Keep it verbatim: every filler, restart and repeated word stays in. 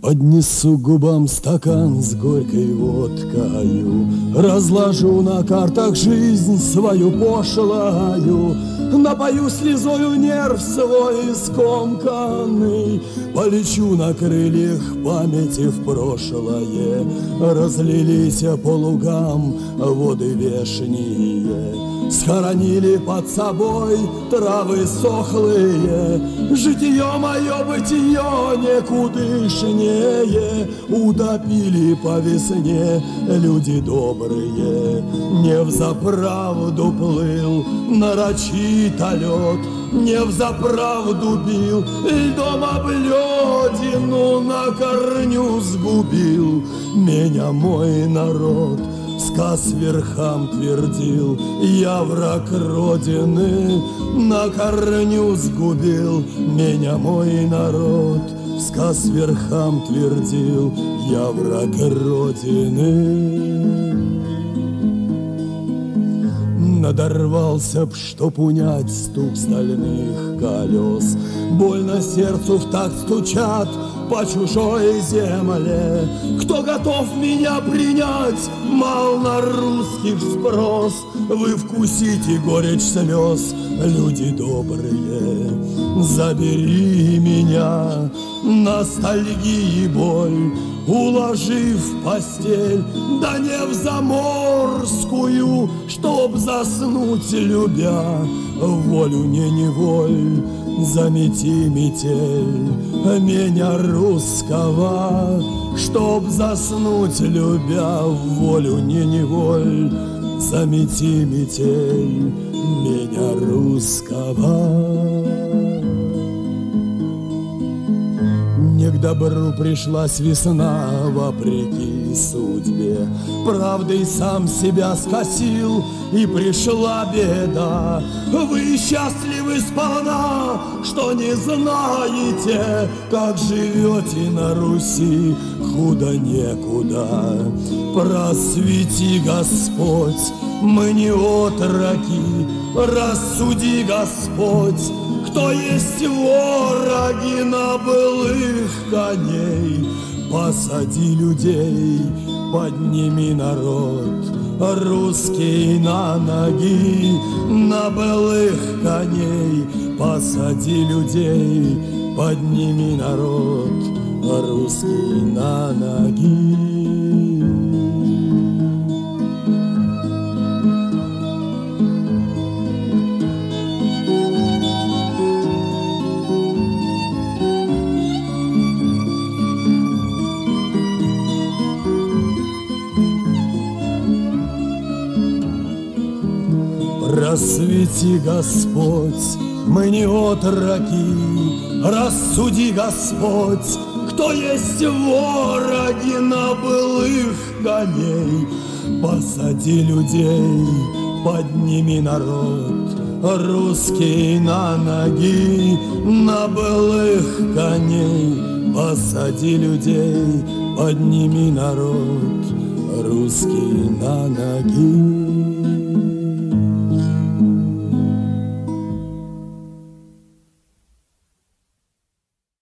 Поднесу к губам стакан с горькой водкою, разложу на картах жизнь свою пошлую, напою слезою нерв свой скомканный, полечу на крыльях памяти в прошлое, разлились по лугам воды вешние, схоронили под собой травы сохлые, житие мое бытие никудышнее, утопили по весне люди добрые. Не взаправду плыл нарочито лед, не взаправду бил льдом обледину, на корню сгубил меня мой народ. Сказ верхам твердил, я враг Родины, на корню сгубил меня мой народ. Сказ верхам твердил, я враг Родины. Надорвался б, чтоб унять стук стальных колес, больно сердцу в такт стучат по чужой земле. Кто готов меня принять, мал на русских спрос. Вы вкусите горечь слез, люди добрые. Забери меня, ностальгии боль, уложи в постель, да не в заморскую, чтоб заснуть любя, волю не неволь. Замети метель меня русского, чтоб заснуть любя, волю не неволь. Замети метель меня русского. Не к добру пришлась весна, вопреки судьбе, правдой сам себя скосил, и пришла беда. Вы счастливы сполна, что не знаете, как живете на Руси, худо некуда. Просвети, Господь, мы не отроки, рассуди, Господь, кто есть вороги на былых коней. Посади людей, подними народ русский на ноги, на былых коней. Посади людей, подними народ русский на ноги. Просвети, Господь, мы не отроки, рассуди, Господь, кто есть вороги на былых коней. Посади людей, подними народ русский на ноги, на былых коней. Посади людей, подними народ русский на ноги.